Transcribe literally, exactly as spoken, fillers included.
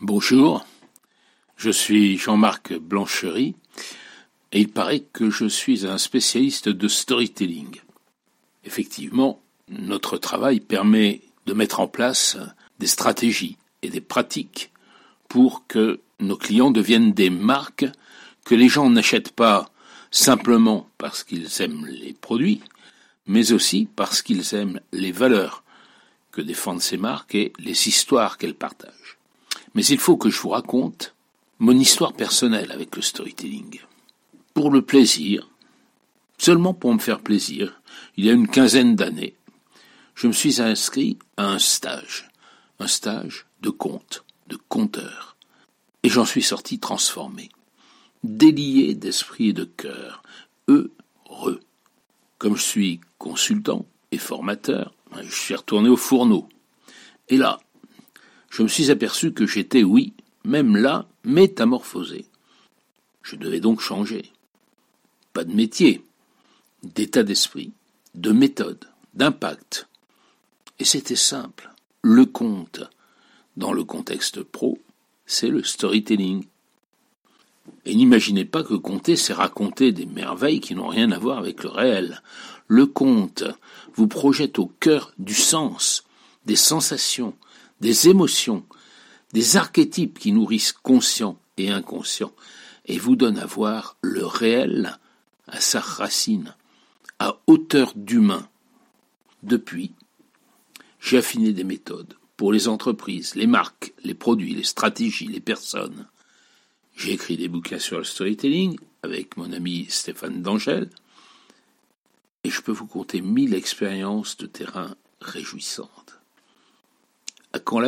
Bonjour, je suis Jean-Marc Blanchery et il paraît que je suis un spécialiste de storytelling. Effectivement, notre travail permet de mettre en place des stratégies et des pratiques pour que nos clients deviennent des marques que les gens n'achètent pas simplement parce qu'ils aiment les produits, mais aussi parce qu'ils aiment les valeurs que défendent ces marques et les histoires qu'elles partagent. Mais il faut que je vous raconte mon histoire personnelle avec le storytelling. Pour le plaisir, seulement pour me faire plaisir, il y a une quinzaine d'années, je me suis inscrit à un stage, un stage de conte, de conteur. Et j'en suis sorti transformé, délié d'esprit et de cœur, heureux. Comme je suis consultant et formateur, je suis retourné au fourneau. Et là, je me suis aperçu que j'étais, oui, même là, métamorphosé. Je devais donc changer. Pas de métier, d'état d'esprit, de méthode, d'impact. Et c'était simple. Le conte, dans le contexte pro, c'est le storytelling. Et n'imaginez pas que conter, c'est raconter des merveilles qui n'ont rien à voir avec le réel. Le conte vous projette au cœur du sens, des sensations, des émotions, des archétypes qui nourrissent conscients et inconscients, et vous donne à voir le réel à sa racine, à hauteur d'humain. Depuis, j'ai affiné des méthodes pour les entreprises, les marques, les produits, les stratégies, les personnes. J'ai écrit des bouquins sur le storytelling avec mon ami Stéphane D'Angèle, et je peux vous conter mille expériences de terrain réjouissantes. À quand la vôtre ?